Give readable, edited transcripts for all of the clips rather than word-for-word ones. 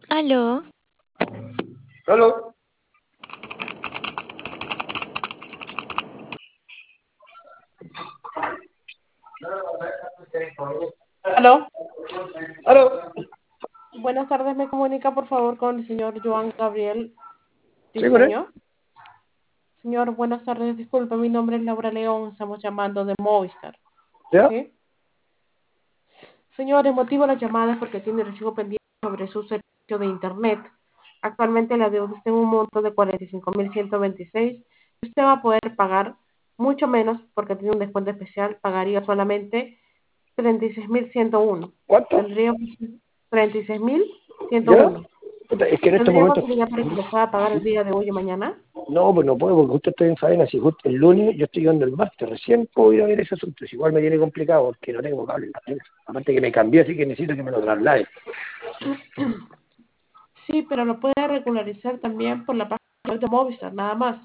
Aló, ¿Aló? Aló, ¿Aló? buenas tardes, me comunica por favor con el señor Joan Gabriel ¿Sí, con él? Diseño. Señor, buenas tardes, disculpe, mi nombre es Laura León, estamos llamando de Movistar. ¿Ya? ¿Sí? Señor, el motivo de la llamada es porque tiene recibo pendiente sobre su servicio de Internet. Actualmente la deuda está en un monto de 45.126. Usted va a poder pagar mucho menos porque tiene un descuento especial, pagaría solamente 36.101. ¿Cuánto? Tendría 36.101. ¿Ya? Puta, es que en estos ¿Tendría momentos... facilidad para que lo pueda pagar el día de hoy o mañana? No, pues no puedo porque justo estoy en faena. Si justo el lunes yo estoy dando el máster, recién puedo ir a ver ese asunto. Si igual me tiene complicado porque no tengo cable en la tele. Aparte que me cambié, así que necesito que me lo traslade. Sí, pero lo puede regularizar también por la página web de Movistar, nada más.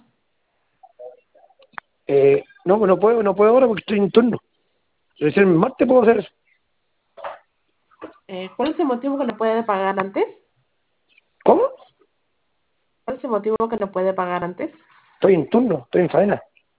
No, pues no puedo ahora porque estoy en turno. Recién el martes puedo hacer eso. ¿Cuál es el motivo que no puede pagar antes? ¿Cómo? ¿Cuál es el motivo que no puede pagar antes? Estoy en turno, estoy en faena.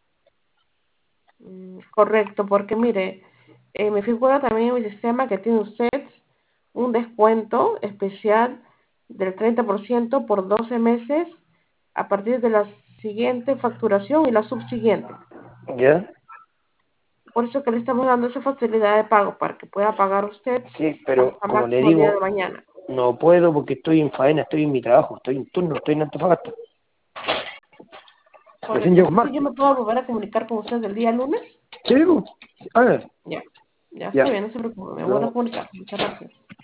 Correcto, porque mire, me figura también en mi sistema que tiene usted un descuento especial del 30% por 12 meses a partir de la siguiente facturación y la subsiguiente. ¿Ya? Por eso que le estamos dando esa facilidad de pago para que pueda pagar usted Sí, pero hasta como le máximo el día de digo, mañana. no puedo porque estoy en faena, estoy en mi trabajo, estoy en turno, estoy en Antofagasta. Recién Correcto. llego el Entonces yo martes. me puedo volver a comunicar con usted el día lunes. ¿Sí, digo? A ver, Ya, ya está ya. bien, no se preocupe, me vuelvo a Luego. comunicar. Muchas gracias.